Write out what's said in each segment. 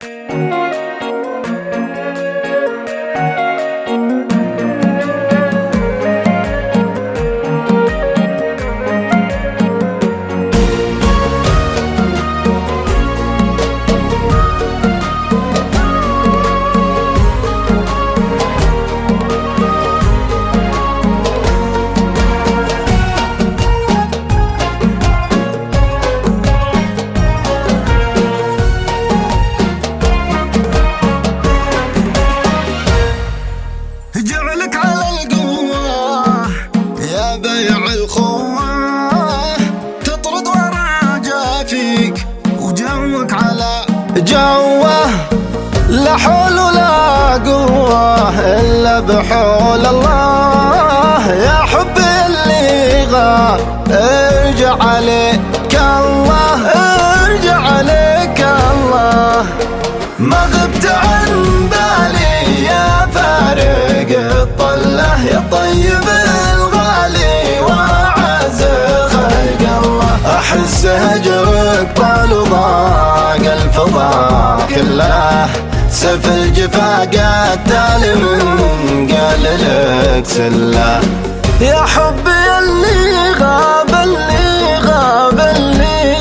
جعلك على القوة يا بيع الخوة، تطرد ورا جافيك وجوك على جوه، لا حول ولا قوة إلا بحول الله. يا حبي اللي غاب ارجع عليك الله، ارجع عليك الله. ما غبت عن بالي يا فارق الطلة، يا طيب الغالي وأعز خلق الله. أحس هجرك طال وضاق الفضاء كله، سيف الجفا قتال من قال لك سله. يا حبي اللي غاب اللي غاب اللي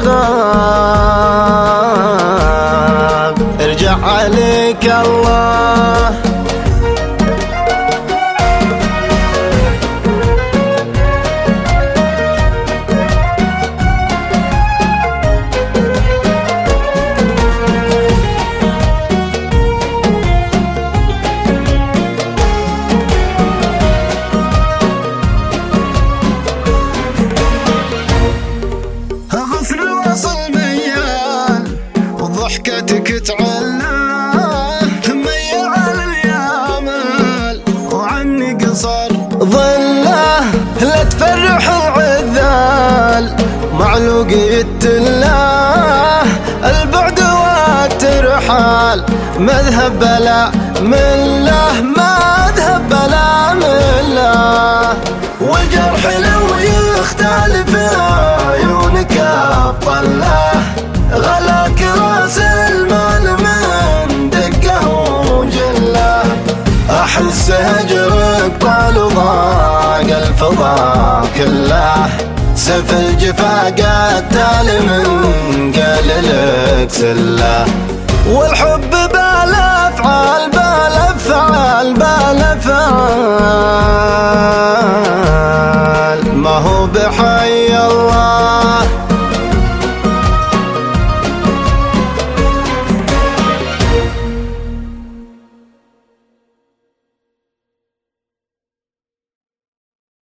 غاب، ارجع عليك الله. ضحكتك تعلى ميل على اليامل وعني قصر ظله، لا تفرح العذال معلوقية الله. البعد والترحال مذهب بلا مله، مذهب بلا مله. والجرح لو يختلف عيونك أفضله، غلاك راس المال من دقه وجله. أحس هجرك طال وضاق الفضاء كله، سيف الجفا قتال من قال لك سله. والحب بالأفعال بالأفعال بالأفعال، ما هو بحي الله.